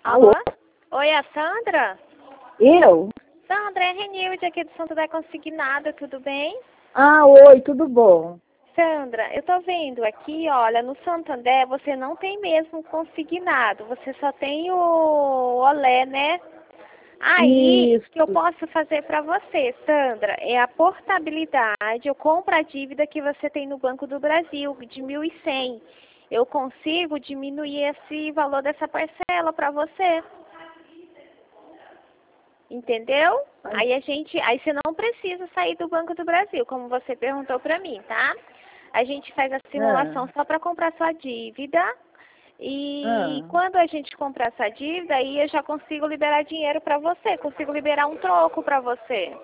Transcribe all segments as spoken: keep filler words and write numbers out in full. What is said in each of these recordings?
Alô? Alô? Oi, é a Sandra? Eu? Sandra, é a Renilde aqui do Santander Consignado, tudo bem? Ah, oi, tudo bom? Sandra, eu tô vendo aqui, olha, no Santander você não tem mesmo consignado, você só tem o Olé, né? Aí, Isso. o que eu posso fazer para você, Sandra, é a portabilidade, eu compro a dívida que você tem no Banco do Brasil, de mil e cem. Eu consigo diminuir esse valor dessa parcela para você. Entendeu? Aí a gente, aí você não precisa sair do Banco do Brasil, como você perguntou para mim, tá? A gente faz a simulação Ah, só para comprar sua dívida. E ah. quando a gente comprar essa dívida, aí eu já consigo liberar dinheiro para você, consigo liberar um troco para você.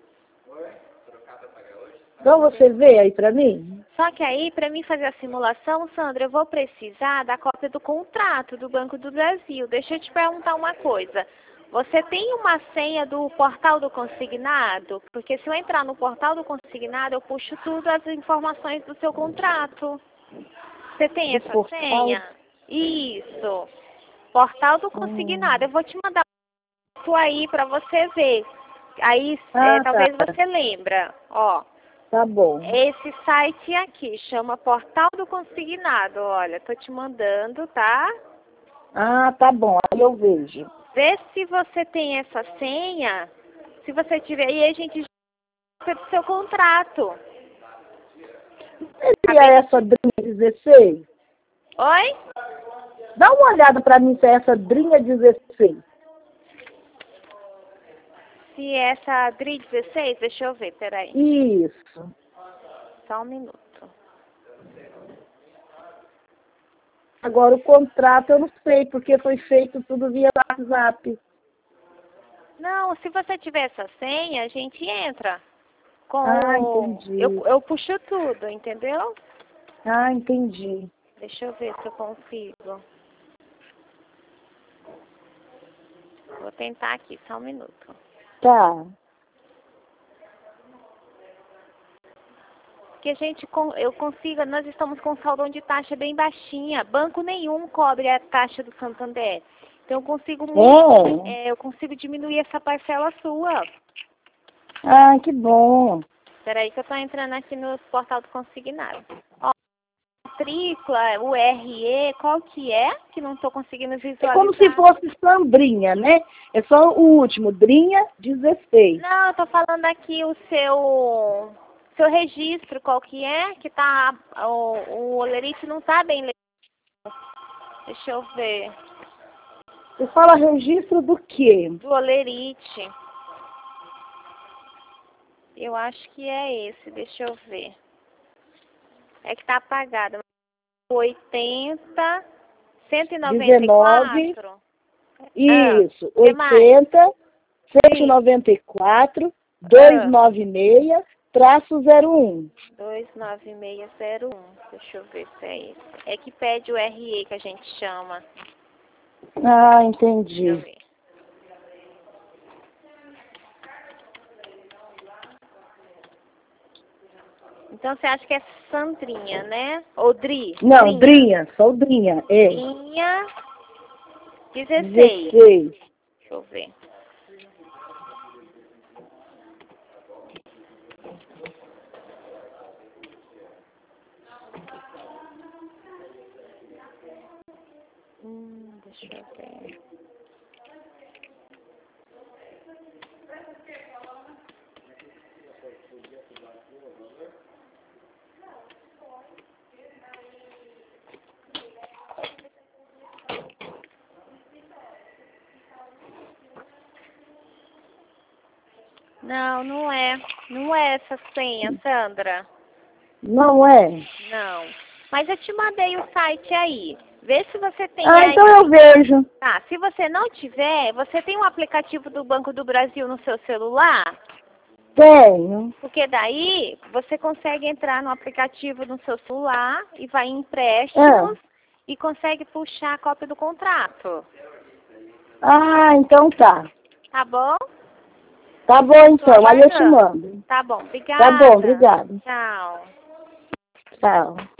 Então você vê aí pra mim? Só que aí, para mim fazer a simulação, Sandra, eu vou precisar da cópia do contrato do Banco do Brasil. Deixa eu te perguntar uma coisa. Você tem uma senha do portal do consignado? Porque se eu entrar no portal do consignado, eu puxo tudo as informações do seu contrato. Você tem Do essa portal? senha? Isso. Portal do consignado. Hum. Eu vou te mandar isso aí para você ver. Aí, é, Ah, tá. talvez você lembra. Ó. Tá bom. Esse site aqui chama Portal do Consignado. Olha, tô te mandando, tá? Ah, tá bom. Aí eu vejo. Vê se você tem essa senha. Se você tiver, aí a gente já do seu contrato. Seria essa Drinha dezesseis? Oi? Dá uma olhada pra mim se é essa Drinha dezesseis. Se essa D R I dezesseis, deixa eu ver, peraí. Isso. Só um minuto. Agora o contrato eu não sei, porque foi feito tudo via WhatsApp. Não, se você tiver essa senha, a gente entra. Com Ah, entendi. eu, eu puxo tudo, entendeu? Ah, entendi. Deixa eu ver se eu consigo. Vou tentar aqui, só um minuto. Tá. Que a gente, eu consiga, nós estamos com saldo de taxa bem baixinha. Banco nenhum cobre a taxa do Santander. Então eu consigo muito, É. é, eu consigo diminuir essa parcela sua. Ah, que bom. Espera aí que eu estou entrando aqui no portal do consignado. Ó, tripla, o R E, qual que é? Que não estou conseguindo visualizar. É como se fosse Sandrinha, né? É só o último, Drinha dezesseis. Não, eu tô falando aqui o seu seu registro, qual que é? Que tá o, o olerite não tá bem legal. Deixa eu ver. Você fala registro do quê? Do olerite. Eu acho que é esse, deixa eu ver. É que tá apagado. oitenta, cento e noventa e quatro. Isso, Ah, que mais? oitenta, cento e noventa e quatro, duzentos e noventa e seis, traço zero um. dois nove seis zero um. Deixa eu ver se é esse. É que pede o R E que a gente chama. Ah, Deixa eu entendi. ver. Então você acha que é Sandrinha, né? Ou Dri? Não, Drinha, só o Drinha, é. Drinha dezesseis. dezesseis. Deixa eu ver. Hum, deixa eu ver. Não, não é. Não é essa senha, Sandra. Não é? Não. Mas eu te mandei o site aí. Vê se você tem Ah, aí. então eu vejo. Tá, se você não tiver, você tem um aplicativo do Banco do Brasil no seu celular? Tenho. Porque daí você consegue entrar no aplicativo no seu celular e vai em empréstimos Ah, e consegue puxar a cópia do contrato. ah então tá. Tá bom? Tá bom Tô então, aí eu te aguardando. mando. Tá bom, obrigada. Tá bom, obrigado. Tchau. Tchau.